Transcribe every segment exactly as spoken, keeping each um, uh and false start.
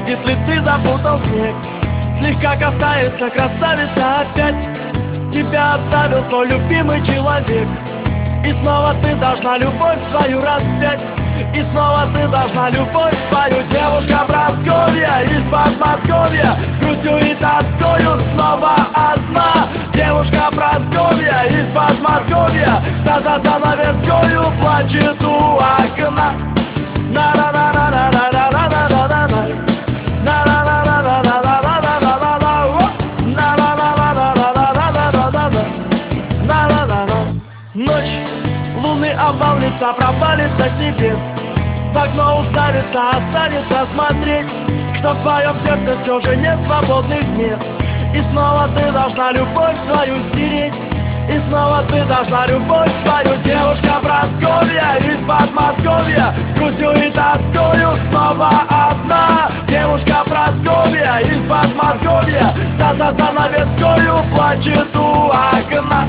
видит ли ты, запутал снег. Слегка касается красавица опять. Тебя оставил твой любимый человек. И снова ты должна любовь свою распять. И снова ты должна любовь свою. Девушка Прасковья из Подмосковья, с грустью и тоскою снова одна. Девушка Прасковья из Подмосковья, за за занавескою плачет у окна. Ночь, лунный овал лица провалится с небес. В окно уставится, останется смотреть, что в твоем сердце все же нет свободных мест. И снова ты должна любовь свою стереть. И снова ты должна любовь свою. Девушка Прасковья из Подмосковья, с грустью и тоскою снова одна. Девушка Прасковья из Подмосковья, за за занавескою плачет у окна.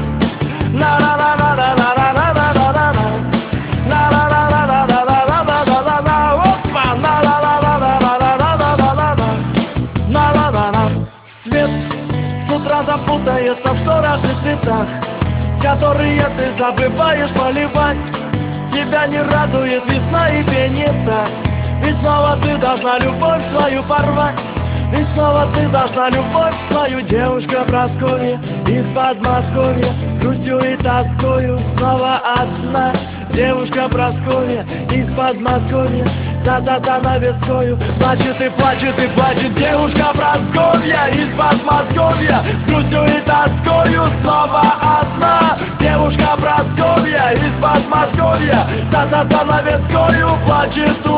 Свет с утра запутается в шторах и цветах, которые ты забываешь поливать. Тебя не радует весна и пение птах. Ведь снова ты должна любовь свою порвать. Ведь снова ты должна любовь свою. Девушка Прасковья из Подмосковья, с грустью и тоскою снова одна. Девушка Прасковья из Подмосковья, за за занавескою плачет и плачет и плачет. Девушка Прасковья из Подмосковья, с грустью и тоскою снова одна. Девушка Прасковья из Подмосковья, за за занавескою плачет.